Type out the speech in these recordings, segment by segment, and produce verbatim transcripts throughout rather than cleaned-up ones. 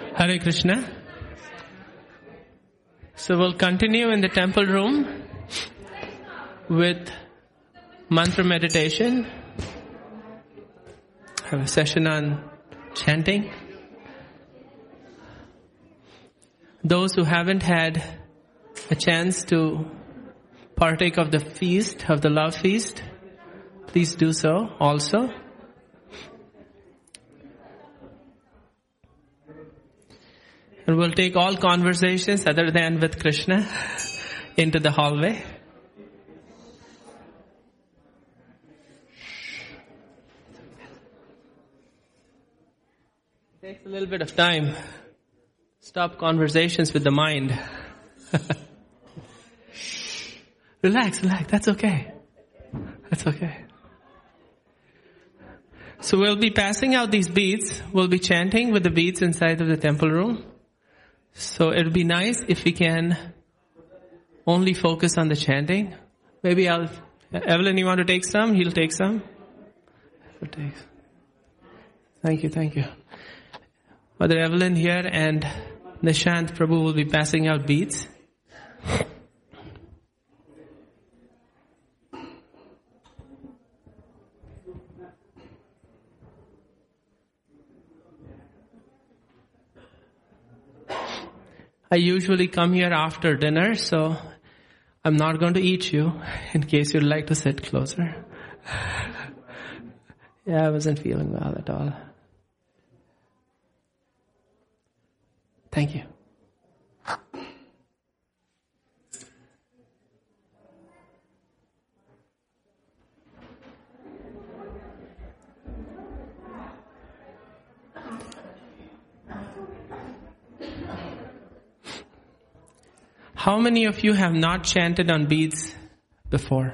Hare Krishna. So we'll continue in the temple room with mantra meditation. Have a session on chanting. Those who haven't had a chance to partake of the feast, of the love feast, please do so also. And we'll take all conversations other than with Krishna into the hallway. It takes a little bit of time. Stop conversations with the mind. Relax, relax. That's okay. That's okay. So we'll be passing out these beads. We'll be chanting with the beads inside of the temple room. So it'll be nice if we can only focus on the chanting. Maybe I'll... Evelyn, you want to take some? He'll take some. He'll take. Thank you, thank you. Mother Evelyn here and Nishant Prabhu will be passing out beads. I usually come here after dinner, so I'm not going to eat you in case you'd like to sit closer. Yeah, I wasn't feeling well at all. Thank you. How many of you have not chanted on beads before?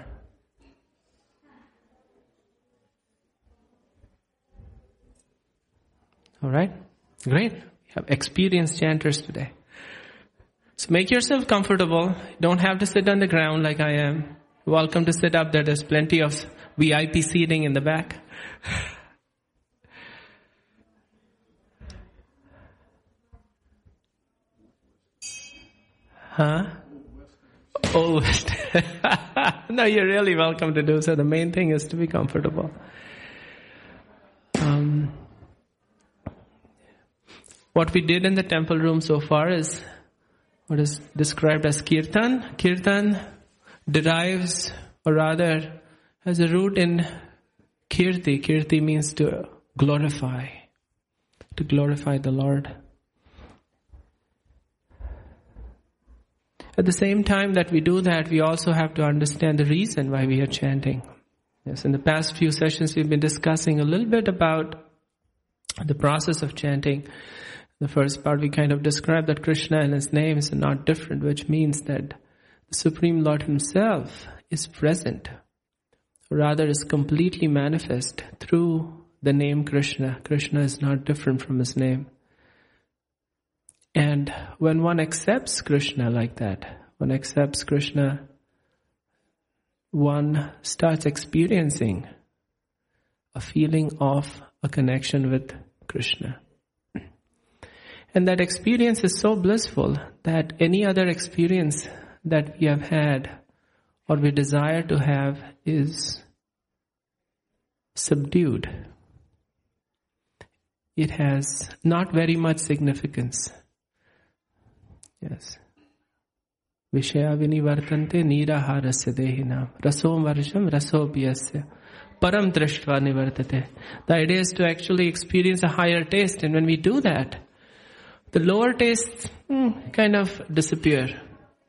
All right, great. We have experienced chanters today. So make yourself comfortable. You don't have to sit on the ground like I am. You're welcome to sit up there. There's plenty of V I P seating in the back. Huh? Oh, no, you're really welcome to do so. The main thing is to be comfortable. Um, what we did in the temple room so far is what is described as kirtan. Kirtan derives, or rather, has a root in kirti. Kirti means to glorify, to glorify the Lord. At the same time that we do that, we also have to understand the reason why we are chanting. Yes, in the past few sessions we've been discussing a little bit about the process of chanting. The first part we kind of described that Krishna and His names are not different, which means that the Supreme Lord Himself is present, or rather is completely manifest through the name Krishna. Krishna is not different from His name. And when one accepts Krishna like that, one accepts Krishna, one starts experiencing a feeling of a connection with Krishna. And that experience is so blissful that any other experience that we have had or we desire to have is subdued. It has not very much significance. Yes. Vishaya vinivartante niraharasya dehinam rasom varsham rasobhyasya param drishtva nivartate. The idea is to actually experience a higher taste, and when we do that, the lower tastes hmm, kind of disappear.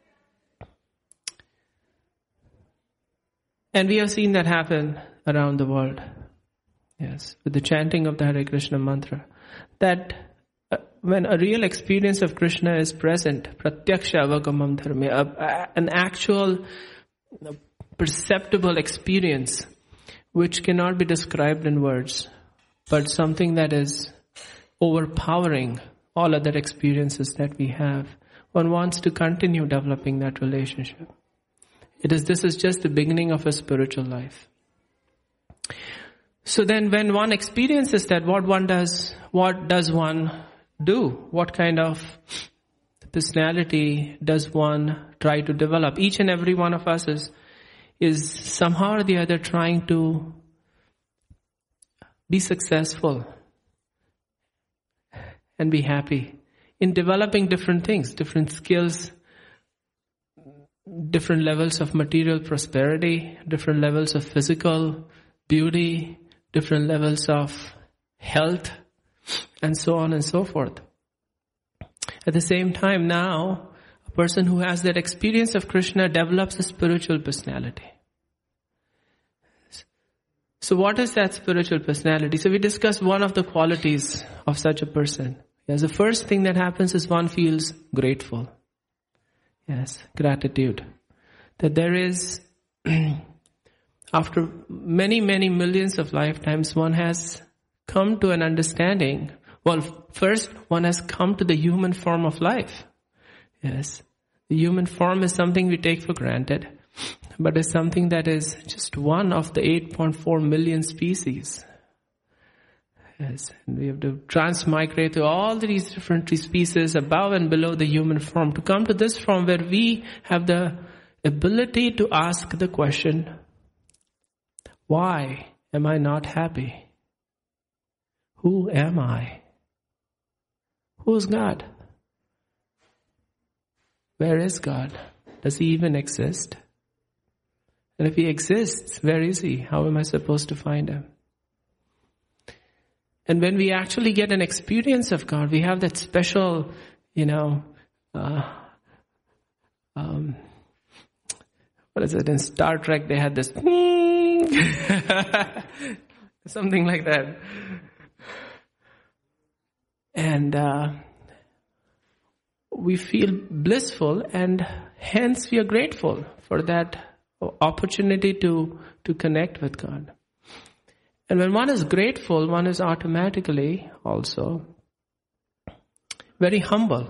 And we have seen that happen around the world. Yes, with the chanting of the Hare Krishna mantra. That Uh, when a real experience of Krishna is present, pratyaksha avagamam dharme, an actual perceptible experience which cannot be described in words, but something that is overpowering all other experiences that we have, one wants to continue developing that relationship. It is, this is just the beginning of a spiritual life. So then when one experiences that, what one does, what does one do? What kind of personality does one try to develop? Each and every one of us is, is somehow or the other trying to be successful and be happy in developing different things, different skills, different levels of material prosperity, different levels of physical beauty, different levels of health, and so on and so forth. At the same time, now, a person who has that experience of Krishna develops a spiritual personality. So what is that spiritual personality? So we discussed one of the qualities of such a person. Yes, the first thing that happens is one feels grateful. Yes, gratitude. That there is, after many, many millions of lifetimes, one has come to an understanding. Well, first, one has come to the human form of life. Yes, the human form is something we take for granted, but it's something that is just one of the eight point four million species. Yes, and we have to transmigrate to all these different species above and below the human form to come to this form where we have the ability to ask the question, why am I not happy? Who am I? Who is God? Where is God? Does He even exist? And if He exists, where is He? How am I supposed to find Him? And when we actually get an experience of God, we have that special, you know, uh, um, what is it? In Star Trek, they had this, something like that. And uh, we feel blissful, and hence we are grateful for that opportunity to, to connect with God. And when one is grateful, one is automatically also very humble.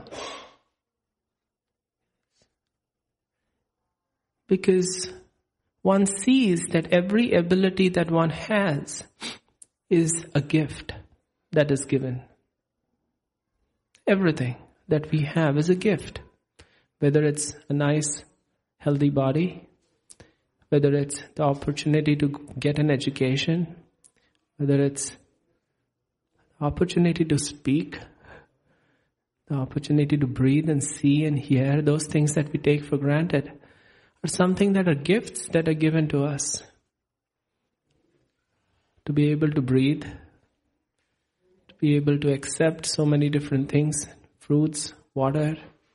Because one sees that every ability that one has is a gift that is given. Everything that we have is a gift. Whether it's a nice, healthy body, whether it's the opportunity to get an education, whether it's the opportunity to speak, the opportunity to breathe and see and hear, those things that we take for granted are something that are gifts that are given to us. To be able to breathe, to be able to accept so many different things, fruits, water,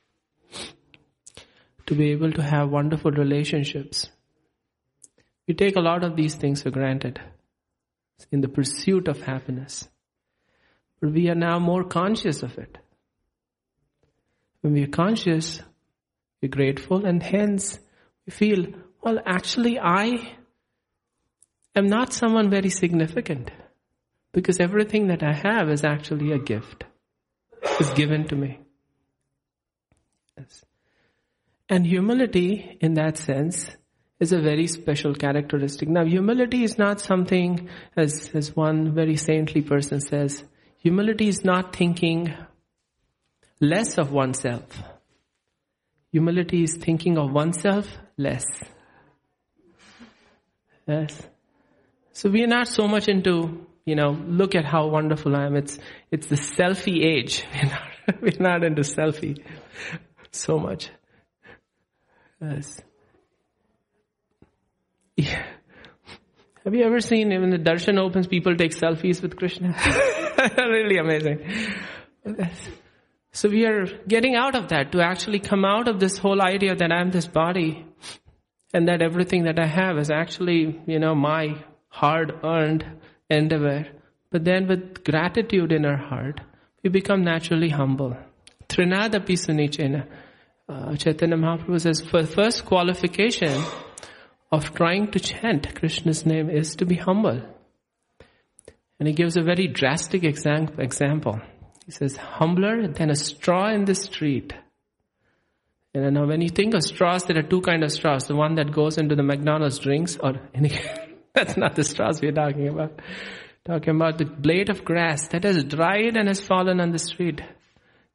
to be able to have wonderful relationships. We take a lot of these things for granted in the pursuit of happiness. But we are now more conscious of it. When we are conscious, we're grateful, and hence we feel, well, actually I am not someone very significant, because everything that I have is actually a gift. It's given to me. Yes. And humility, in that sense, is a very special characteristic. Now, humility is not something, as, as one very saintly person says, humility is not thinking less of oneself. Humility is thinking of oneself less. Yes. So we are not so much into, you know, look at how wonderful I am. It's it's the selfie age. We're not, we're not into selfie so much. Yes. Yeah. Have you ever seen when the darshan opens, people take selfies with Krishna? Really amazing. So we are getting out of that to actually come out of this whole idea that I'm this body and that everything that I have is actually, you know, my hard-earned endeavor. But then with gratitude in our heart, we become naturally humble. Trinadapi sunichena. Uh, Chaitanya Mahaprabhu says, for the first qualification of trying to chant Krishna's name is to be humble. And he gives a very drastic exam- example. He says, humbler than a straw in the street. And now when you think of straws, there are two kinds of straws. The one that goes into the McDonald's drinks, or any, that's not the straws we're talking about. Talking about the blade of grass that has dried and has fallen on the street.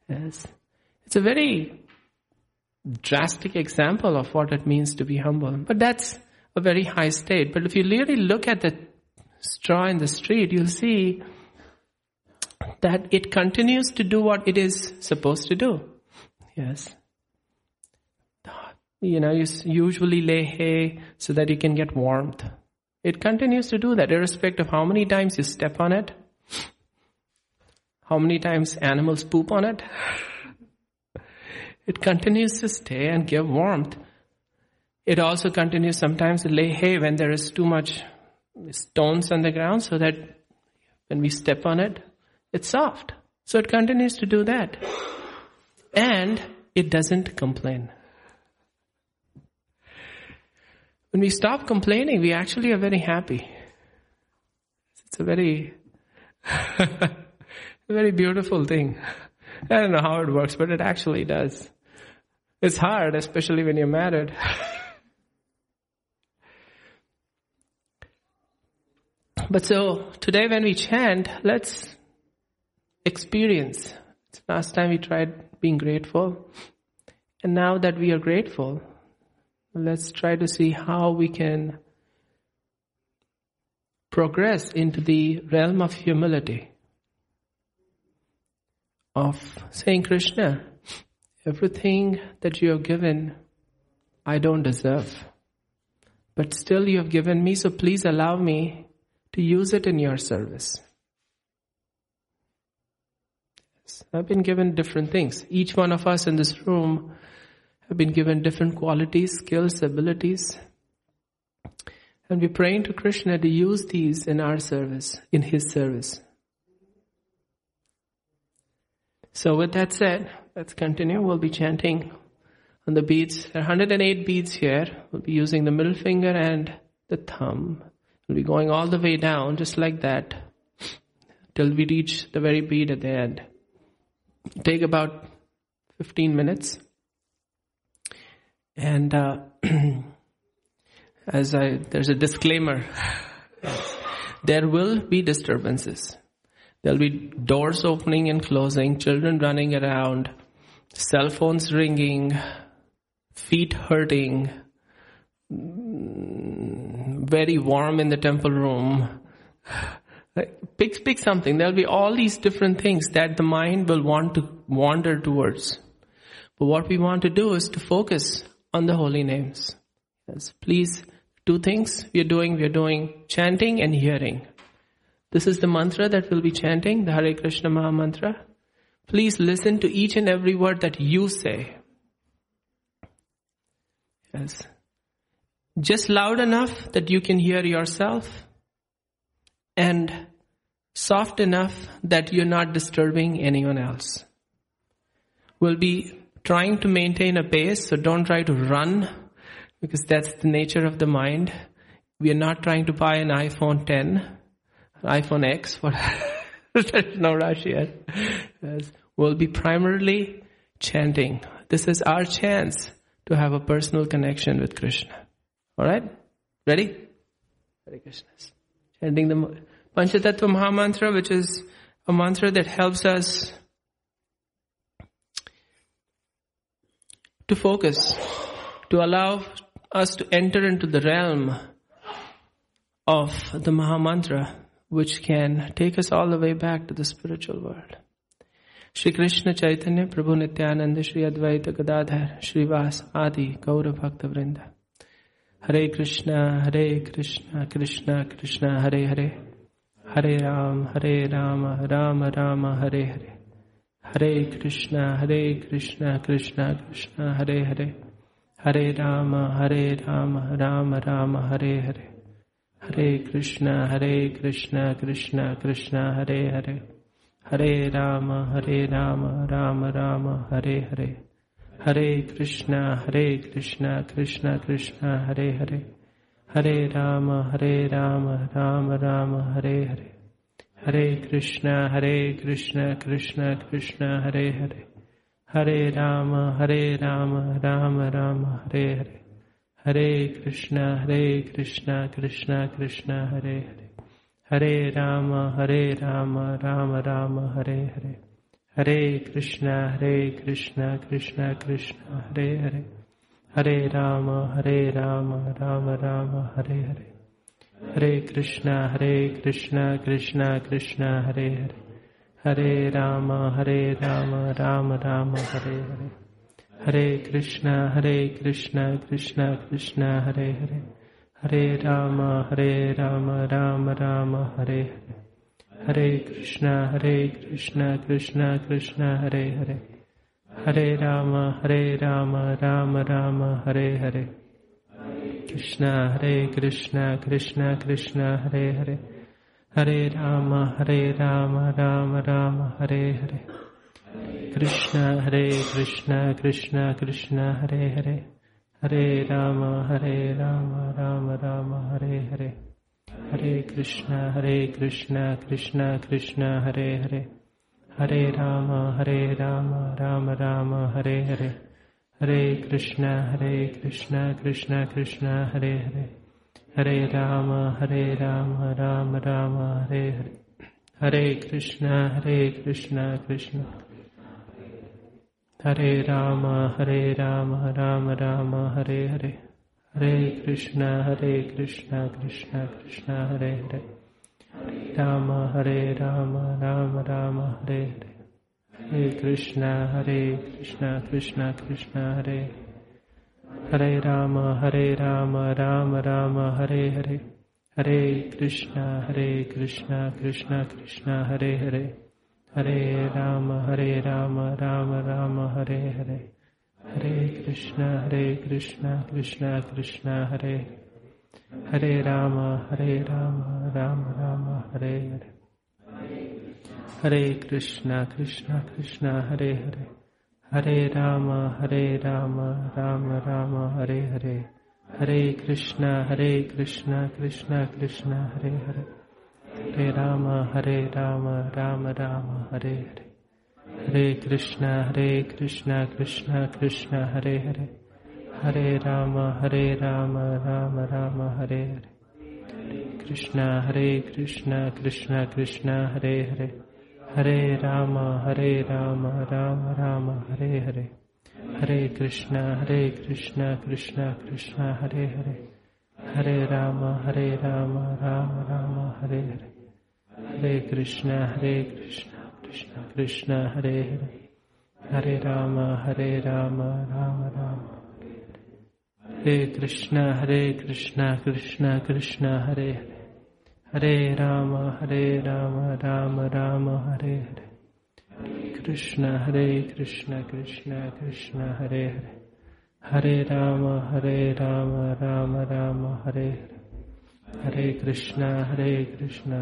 Yes. It's a very drastic example of what it means to be humble. But that's a very high state. But if you really look at the straw in the street, you'll see that it continues to do what it is supposed to do. Yes. You know, you usually lay hay so that you can get warmth. It continues to do that, irrespective of how many times you step on it, how many times animals poop on it. It continues to stay and give warmth. It also continues sometimes to lay hay when there is too much stones on the ground, so that when we step on it, it's soft. So it continues to do that. And it doesn't complain. When we stop complaining, we actually are very happy. It's a very, a very beautiful thing. I don't know how it works, but it actually does. It's hard, especially when you're married. But so, today when we chant, let's experience. Last time we tried being grateful. And now that we are grateful, let's try to see how we can progress into the realm of humility. Of saying, Krishna, everything that you have given, I don't deserve. But still you have given me, so please allow me to use it in your service. Yes, I've been given different things. Each one of us in this room have been given different qualities, skills, abilities. And we're praying to Krishna to use these in our service, in His service. So with that said, let's continue. We'll be chanting on the beads. There are one hundred eight beads here. We'll be using the middle finger and the thumb. We'll be going all the way down, just like that, till we reach the very bead at the end. Take about fifteen minutes. And uh, as I, there's a disclaimer. There will be disturbances. There'll be doors opening and closing, children running around, cell phones ringing, feet hurting, very warm in the temple room. Pick, pick something. There'll be all these different things that the mind will want to wander towards. But what we want to do is to focus on the holy names. Yes, please, two things we are doing. We are doing chanting and hearing. This is the mantra that we'll be chanting, the Hare Krishna Maha Mantra. Please listen to each and every word that you say. Yes. Just loud enough that you can hear yourself, and soft enough that you're not disturbing anyone else. We'll be trying to maintain a pace, so don't try to run, because that's the nature of the mind. We are not trying to buy an iPhone ten, an iPhone X, for there's no rush yet. Yes. We'll be primarily chanting. This is our chance to have a personal connection with Krishna. Alright? Ready? Hare Krishna. Chanting the Panchatattva Maha Mantra, which is a mantra that helps us to focus, to allow us to enter into the realm of the Maha Mantra, which can take us all the way back to the spiritual world. Shri Krishna Chaitanya Prabhu Nityananda Shri Advaita Gadadhar Shri Vas Adi Gaura Bhakta Vrinda. Hare Krishna, Hare Krishna, Krishna Krishna, Hare Hare. Hare Ram, Hare Rama, Rama Rama, Hare Hare. Hare Krishna, Hare Krishna, Krishna Krishna, Hare Hare. Hare Rama, Hare Rama, Rama Rama, Hare Hare. Hare Krishna, Hare Krishna, Krishna Krishna, Hare Hare. Hare Rama, Hare Rama, Rama Rama, Hare Hare. Hare Krishna, Hare Krishna, Krishna Krishna, Hare Hare. Hare Rama, Hare Rama, Rama Rama, Hare Hare. Hare Krishna, Hare Krishna, Krishna Krishna, Hare Hare. Hare Rama, Hare Rama, Rama Rama, Hare Hare. Hare Krishna, Hare Krishna, Krishna Krishna, Hare Hare. Hare Rama, Hare Rama, Rama Rama, Hare Hare. Hare Krishna, Hare Krishna, Krishna Krishna, Hare Hare, Hare Rama, Hare Rama, Rama Rama, Hare Hare, Hare Krishna, Hare Krishna, Krishna Krishna, Hare Hare, Hare Rama, Hare Rama, Rama Rama, Hare Hare, Hare Krishna, Hare Krishna, Krishna Krishna, Hare Hare, Hare Rama, Hare Rama, Rama Rama, Hare Hare, Hare Krishna, Hare Krishna, Krishna Krishna, Hare Hare, Hare Rama, Hare Rama, Rama Rama, Hare Hare, Krishna, Hare Krishna, Krishna Krishna, Hare Hare, Hare Rama, Hare Rama, Rama Rama, Hare Hare, Krishna, Hare Krishna, Krishna Krishna, Hare Hare, Hare Rama, Hare Rama, Rama Rama, Hare Hare, Hare Krishna, Hare Krishna, Krishna Krishna, Hare Hare, Hare Rama, Hare Rama, Rama Rama, Hare Hare, Hare Krishna, Hare Krishna, Krishna Krishna, Hare Hare, Hare Rama, Hare Rama, Rama Rama, Hare Hare, Hare Krishna, Hare Krishna, Krishna Hare Rama, Hare Rama, Rama Rama, Hare Hare, Hare Krishna, Hare Krishna, Krishna Krishna, Hare Hare, Rama, Hare Rama, Rama Rama, Hare Hare, Hare Krishna, Hare Krishna, Krishna Krishna, Hare Hare, Rama, Hare Rama, Rama Rama, Hare Hare, Hare Krishna, Hare Krishna, Krishna Krishna, Hare Hare, Hare Rama, Hare Rama, Rama Rama, Hare Hare, Hare Krishna, Hare Krishna, Krishna Krishna, Hare Hare, Rama, Hare Rama, Rama Rama, Hare Hare, Hare Krishna, Krishna Krishna, Hare Hare, Hare Rama, Hare Rama, Rama Rama, Hare Hare, Hare Krishna, Hare Krishna, Krishna Krishna, Hare Hare, Hare Rama, Hare Rama, Rama Rama, Hare Hare, Hare Krishna, Hare Krishna, Krishna Krishna, Hare Hare, Hare Rama, Hare Rama, Rama Rama, Hare Hare, Krishna, Hare Krishna, Krishna Krishna, Hare Hare, Hare Rama, Hare Rama, Rama Rama, Hare Hare, Hare Krishna, Hare Krishna, Krishna Krishna, Hare Hare, Hare Rama, Hare Rama, Rama Rama, Hare Hare, Hare Krishna, Hare Krishna, Krishna Krishna, Hare Hare, Hare Rama, Hare Rama, Rama Rama, Hare Krishna, Hare Krishna, Krishna Krishna, Hare Hare, Hare Rama, Hare Rama, Rama Rama, Hare Hare, Krishna, Hare Krishna, Krishna Krishna, Hare Hare, Hare Rama, Hare Rama, Rama Rama, Hare Hare, Hare Krishna, Hare Krishna,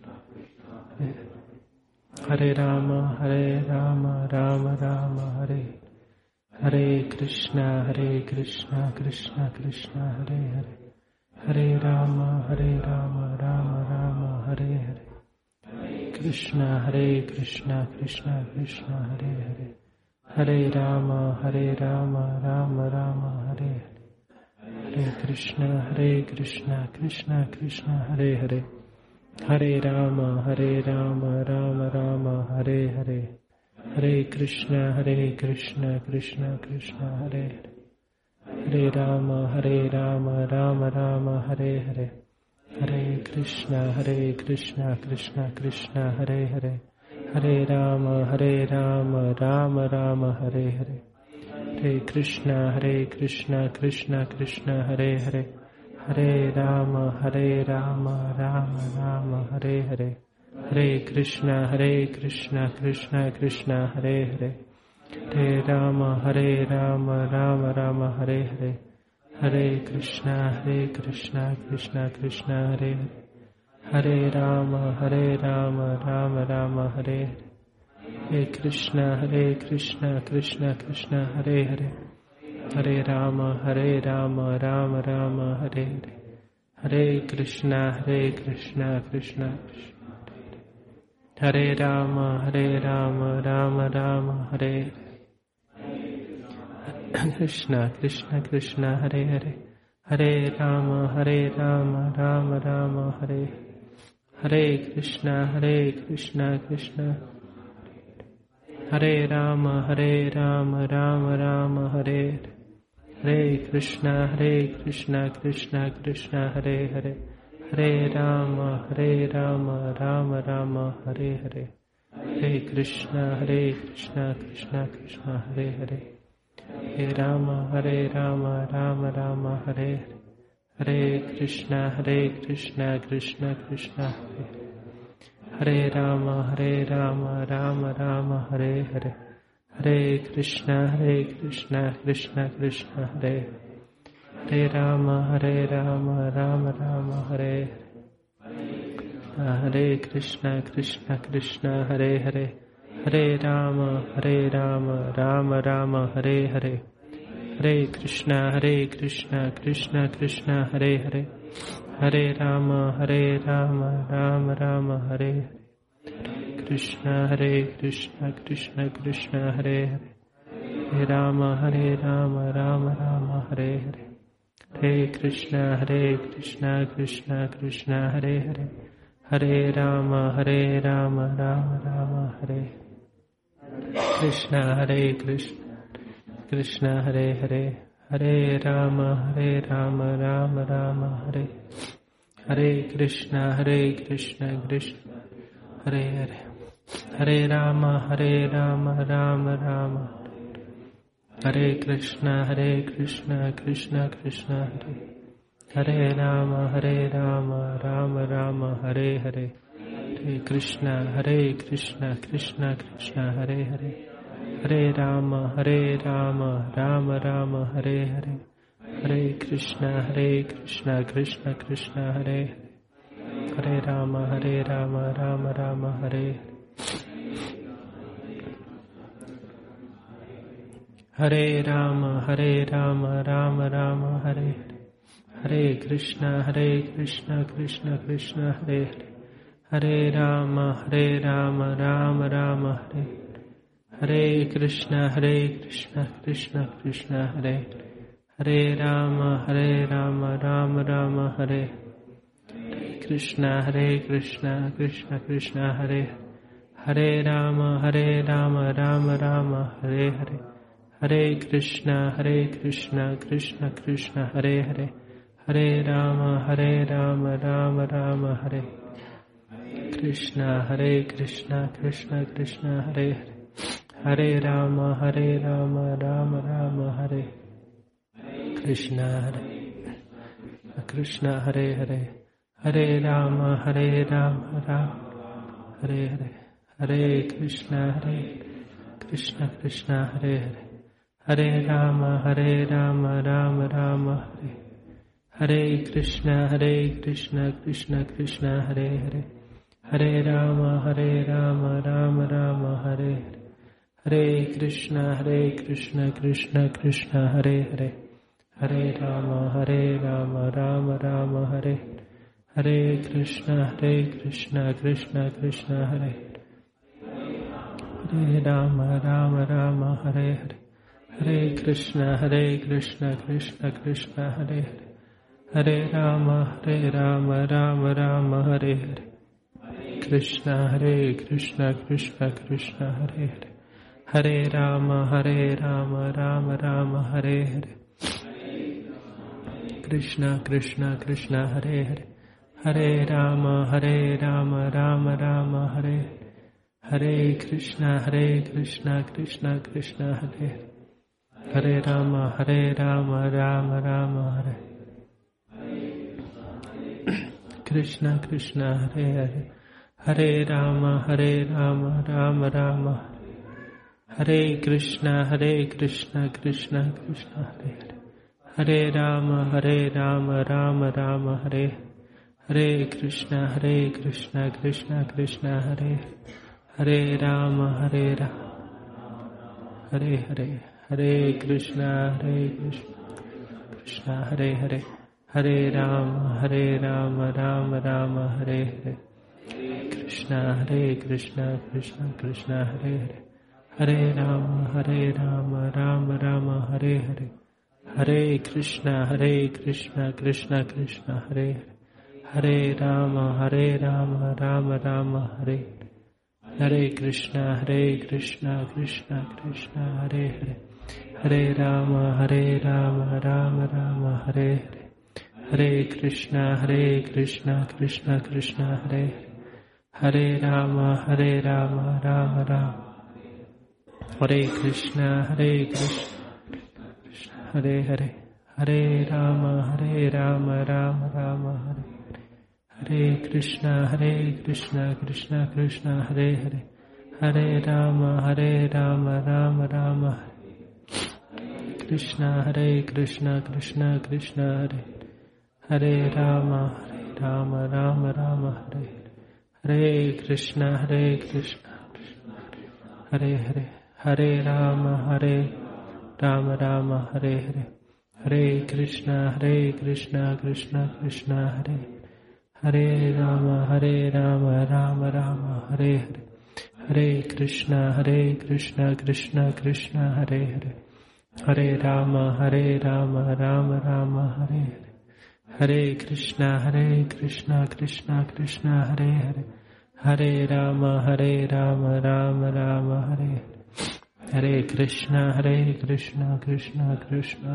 Hare Rama, Hare Rama, Rama Rama, Hare Hare, Krishna, Hare Krishna, Krishna Krishna, Hare Hare, Hare Rama, Hare Rama, Rama Rama, Hare Hare, Krishna, Hare Krishna, Krishna Krishna, Hare Hare, Hare Rama, Hare Rama, Rama Rama, Hare Hare, Hare Krishna, Hare Krishna, Krishna Krishna, Hare Hare, Hare Rama, Hare Rama, Rama Rama, Hare Hare, Hare Krishna, Hare Krishna, Krishna Krishna, Hare Hare, Hare Rama, Hare Rama, Rama Rama, Hare Hare, Hare Krishna, Hare Krishna, Krishna Krishna, Hare Hare, Hare Rama, Hare Rama, Rama Rama, Hare Hare, Hare Krishna, Hare Krishna, Krishna Krishna, Hare Hare, Hare Rama, Hare Rama, Rama Rama, Hare Hare, Hare Krishna, Hare Krishna, Krishna Krishna, Hare Hare, Hare Rama, Hare Rama, Rama Rama, Hare Hare, Hare Krishna, Hare Krishna, Krishna Krishna, Hare Hare, Hare Rama, Hare Rama, Rama Rama, Hare Hare, Hare Krishna, Hare Krishna, Krishna Krishna, Hare Hare, Hare Rama, Hare Rama, Rama Rama, Hare Hare, Hare Krishna, Hare Krishna, Krishna Krishna, Hare Rama, Hare Rama, Rama Rama, Hare Krishna, Krishna Krishna, Hare Hare, Hare Rama, Hare Rama, Rama Rama, Hare Hare Krishna, Hare Krishna, Krishna Hare Rama, Hare Rama, Rama Rama, Hare Hare Krishna, Hare Krishna, Krishna Krishna, Hare Hare, Hare Rama, Hare Rama, Rama Rama, Hare Hare, Hare Krishna, Hare Krishna, Krishna Krishna, Hare Hare, Hare Rama, Hare Rama, Rama Rama, Hare Hare, Hare Krishna, Hare Krishna, Krishna Krishna, Hare Hare Rama, Hare Rama, Rama Rama, Hare Hare, Hare Krishna, Hare Krishna, Krishna Krishna, Hare Hare Rama, Hare Rama, Rama Rama, Hare Hare Krishna, Krishna Krishna, Hare Hare, Hare Rama, Hare Rama, Rama Rama, Hare Hare, Hare Krishna, Hare Krishna, Krishna Krishna, Hare Hare, Hare Rama, Hare Rama, Rama Rama, Hare Hare, Krishna, Hare Krishna, Krishna Krishna, Hare Hare, Hare Rama, Hare Rama, Rama Rama, Hare Hare, Hare Krishna, Hare Krishna, Krishna Krishna, Hare Hare, Hare Rama, Hare Rama, Rama Rama, Hare Krishna, Hare Krishna, Krishna Hare Hare, Hare Rama, Hare Rama, Rama Rama, Hare Hare Krishna, Hare Krishna, Krishna Hare Hare, Hare Rama, Hare Rama, Rama Rama, Hare Krishna, Hare Krishna, Krishna Krishna, Hare Hare Rama, Hare Rama, Rama Rama, Hare Hare, Hare Krishna, Hare Krishna, Krishna Krishna, Hare Hare, Hare Rama, Hare Rama, Rama Rama, Hare Hare, Hare Krishna, Hare Krishna, Krishna Krishna, Hare Hare, Hare Rama, Hare Rama, Rama Rama, Hare Hare Rama, Hare Rama, Rama Rama, Hare Hare Krishna, Hare Krishna, Krishna Krishna, Hare Hare, Hare Rama, Hare Rama, Rama Rama, Hare Hare Krishna, Hare Krishna, Krishna Krishna, Hare Hare Rama, Hare Rama, Rama Rama, Hare Krishna, Hare Krishna, Krishna Krishna, Hare Hare Rama, Hare Rama, Rama Rama, Hare Hare, Hare Krishna, Hare Krishna, Krishna Krishna, Hare Hare, Hare Rama, Hare Rama, Rama Rama, Hare Krishna, Hare Krishna, Krishna Krishna, Hare Hare, Hare Rama, Hare Rama, Rama Rama, Hare Krishna, Hare Krishna, Hare Hare, Hare Rama, Hare Rama, Rama Hare Hare, Hare Krishna, Hare Krishna, Krishna Hare Hare, Hare Rama, Hare Rama, Rama Rama, Hare Hare Krishna, Hare Krishna, Krishna Krishna, Hare Hare, Hare Rama, Hare Rama, Rama Rama, Hare Hare, Hare Krishna, Hare Krishna, Krishna Krishna, Hare Hare, Hare Rama, Hare Rama, Rama Rama, Hare Hare Krishna, Hare Krishna, Krishna Krishna, Hare Hare Rama, Rama Rama, Hare Hare, Hare Krishna, Hare Krishna, Krishna Krishna, Hare Hare, Hare Rama, Hare Rama, Rama Rama, Hare Hare, Krishna, Hare Krishna, Krishna Krishna, Hare Hare, Hare Rama, Hare Rama, Rama Rama, Hare Hare, Krishna, Krishna, Krishna, Hare Hare, Hare Rama, Hare Rama, Rama Rama, Hare Hare, Krishna, Hare Krishna, Krishna Krishna, Hare Hare Rama, Hare Rama, Rama Rama, Hare Krishna, Krishna, Hare Hare, Hare Rama, Hare Rama, Rama Rama, Hare Krishna, Hare Krishna, Krishna Krishna, Hare Hare, Hare Rama, Hare Rama, Rama Rama, Hare Hare Krishna, Hare Krishna, Krishna Krishna, Hare Hare Rama, Hare Rama, Hare Hare, Hare Krishna, Hare Krishna, Krishna Hare Hare, Hare Rama, Hare Rama, Rama Rama, Hare Hare, Krishna, Hare Krishna, Krishna Krishna, Hare Hare, Hare Rama, Hare Rama, Rama Rama, Hare Hare, Hare Krishna, Hare Krishna, Krishna Krishna, Hare Hare, Hare Rama, Hare Rama, Rama Rama, Hare Hare Krishna, Hare Krishna, Krishna Krishna, Hare Hare, Hare Rama, Hare Rama, Rama Rama, Hare Hare, Hare Krishna, Hare Krishna, Krishna Krishna, Hare Hare, Hare Rama, Hare Rama, Rama Rama, Hare Krishna, Hare Krishna, Hare Hare, Hare Rama, Hare Rama, Rama Rama, Hare Hare Krishna, Hare Krishna, Krishna Krishna, Hare Hare, Hare Rama, Hare Rama, Rama Rama, Krishna, Hare Krishna, Krishna Krishna, Hare Hare Rama, Hare Rama, Rama Rama, Hare Hare Krishna, Hare Krishna, Hare Hare, Hare Rama, Hare Rama, Rama, Hare Hare, Hare Krishna, Hare Krishna, Krishna Krishna, Hare Hare Rama, Hare Rama, Rama Rama, Hare Hare, Hare Krishna, Hare Krishna, Krishna Krishna, Hare Hare, Hare Rama, Hare Rama, Rama Rama, Hare Hare, Hare Krishna, Hare Krishna, Krishna Krishna, Hare Hare, Hare Rama, Hare Rama, Rama Rama, Hare Hare, Hare Krishna, Hare Krishna, Krishna Krishna,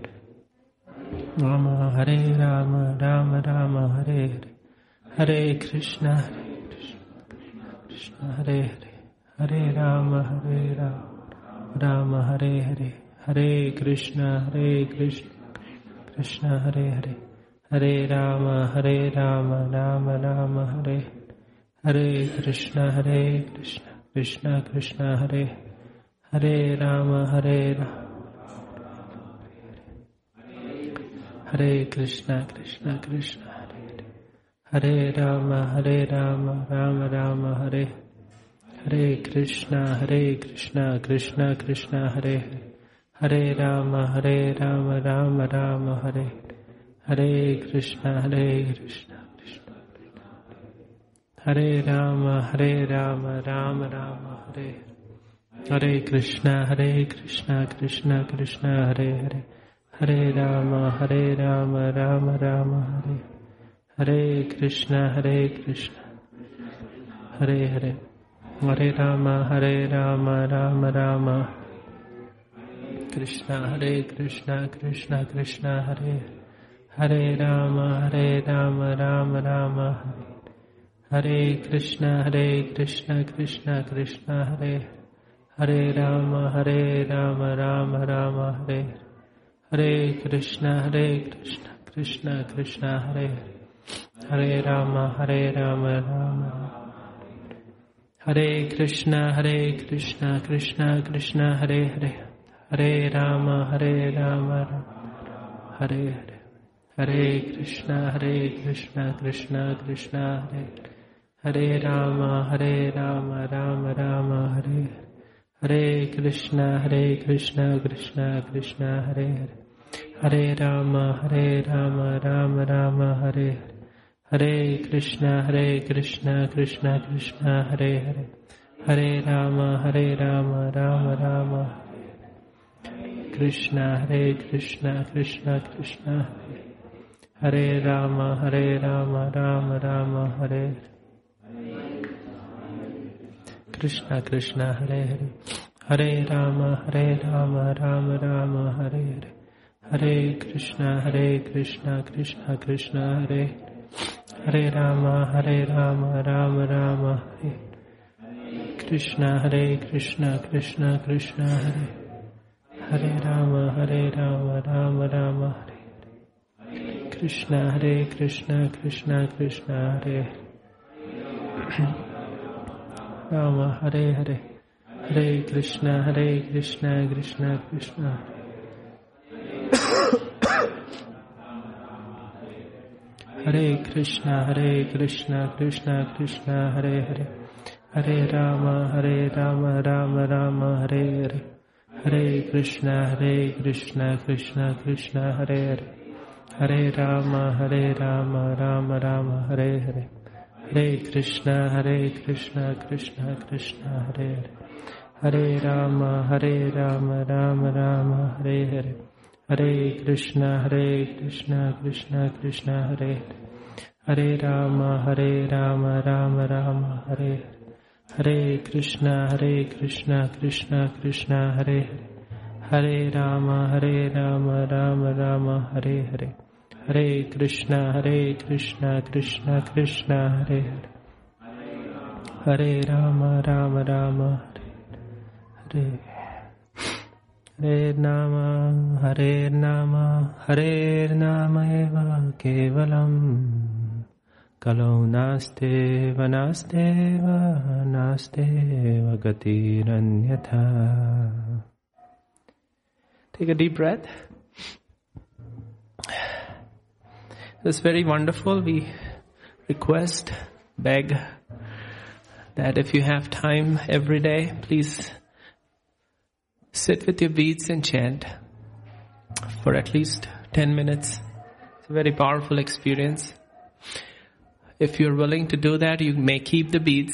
Rama, Hare Rama, Rama Rama, Hare Hare, Hare Krishna, Hare Krishna, Hare Hare, Hare Rama, Hare Rama, Rama Hare Hare, Hare Krishna, Hare Krishna, Krishna Hare Hare, Hare Rama, Hare Rama, Rama Rama, Hare Hare Krishna, Hare Krishna, Krishna Krishna, Hare Hare Rama, Hare Rama, Hare Krishna, Krishna Krishna, Hare Hare Rama, Hare Rama, Rama Rama, Hare Hare Krishna, Hare Krishna, Krishna Krishna, Hare Hare Rama, Hare Rama, Rama Rama, Hare Hare Krishna, Hare Krishna, Krishna Hare Rama, Hare Rama, Rama Rama, Hare Hare Krishna, Hare Krishna, Krishna Krishna, Hare Hare Hare Rama, Hare Rama, Rama Rama, Hare Hare Krishna, Hare Krishna, Hare Hare, Hare Rama, Hare Rama, Rama Rama, Krishna, Hare Krishna, Krishna Krishna, Hare Hare Rama, Hare Rama, Rama Rama, Hare Krishna, Hare Krishna, Krishna Krishna, Hare Hare Rama, Hare Rama, Rama Rama, Hare Hare Krishna, Hare Krishna, Krishna Krishna, Hare Hare Rama, Hare Rama, Rama Hare Krishna, Hare Krishna, Krishna Krishna, Hare Hare, Hare Rama, Hare Rama, Hare Hare, Hare Krishna, Hare Krishna, Krishna Krishna, Hare Hare Rama, Hare Rama, Rama Rama, Hare Hare Krishna, Hare Krishna, Krishna Krishna, Hare Hare, Hare Rama, Hare Rama, Rama Rama, Hare Hare, Hare Krishna, Hare Krishna, Krishna Krishna, Hare Hare, Hare Rama, Hare Rama, Rama Rama, Krishna, Hare Krishna, Krishna Krishna, Hare Rama, Hare Rama, Rama Rama, Hare Krishna, Krishna, Hare Hare, Hare Rama, Hare Rama, Rama Rama, Hare Hare, Hare Krishna, Hare Krishna, Krishna Krishna, Hare Hare Rama, Hare Rama, Rama Rama, Hare Krishna, Hare Krishna, Krishna Krishna, Hare Hare Rama, Hare Rama, Rama Rama, Hare Krishna, Hare Krishna, Krishna Krishna, Hare Rama, Hare Hare, Hare Krishna, Hare Krishna, Krishna Krishna, Hare Krishna, Hare Krishna, Krishna Krishna, Hare Hare, Hare Rama, Hare Rama, Rama Rama, Hare Hare, Hare Krishna, Hare Krishna, Krishna Krishna, Hare Hare, Hare Rama, Hare Rama, Rama Rama, Hare Hare, Hare Krishna, Hare Krishna, Krishna Krishna, Hare Hare, Hare Rama, Hare Rama, Rama Rama, Hare Hare, Hare Krishna, Hare Krishna, Krishna Krishna, Hare Hare, Hare Rama, Hare Rama, Rama Rama, Hare Hare Krishna, Hare Krishna, Krishna Krishna, Hare Hare. Hare Rama, Hare Rama, Rama Rama, Hare Hare. Hare Krishna, Hare Krishna, Krishna Krishna, Hare Hare. Hare Rama, Rama Rama, Hare Hare. Hare Nama, Hare Nama, Hare Nama eva kevalam. Kalau naste vanaste va naste vagatiranyatha. Take a deep breath. It's very wonderful. We request, beg that if you have time every day, please sit with your beads and chant for at least ten minutes. It's a very powerful experience. If you're willing to do that, you may keep the beads.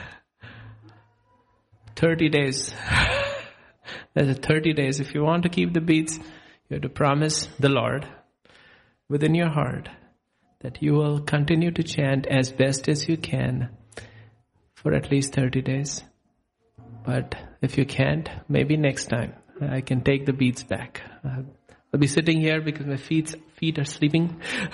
thirty days. There's a thirty days. If you want to keep the beads, you have to promise the Lord within your heart that you will continue to chant as best as you can for at least thirty days. But if you can't, maybe next time I can take the beads back. Uh, I'll be sitting here because my feet feet are sleeping.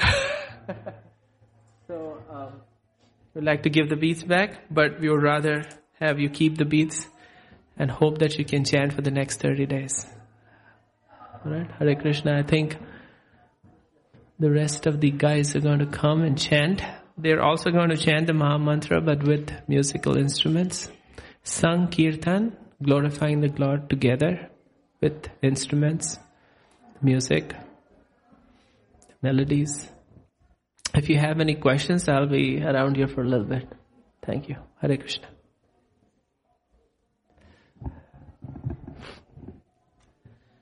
So um, we'd like to give the beads back, but we would rather have you keep the beads and hope that you can chant for the next thirty days. All right, Hare Krishna. I think the rest of the guys are going to come and chant. They're also going to chant the Maha Mantra, but with musical instruments. Sankirtan, glorifying the Lord together with instruments, music, melodies. If you have any questions, I'll be around here for a little bit. Thank you. Hare Krishna.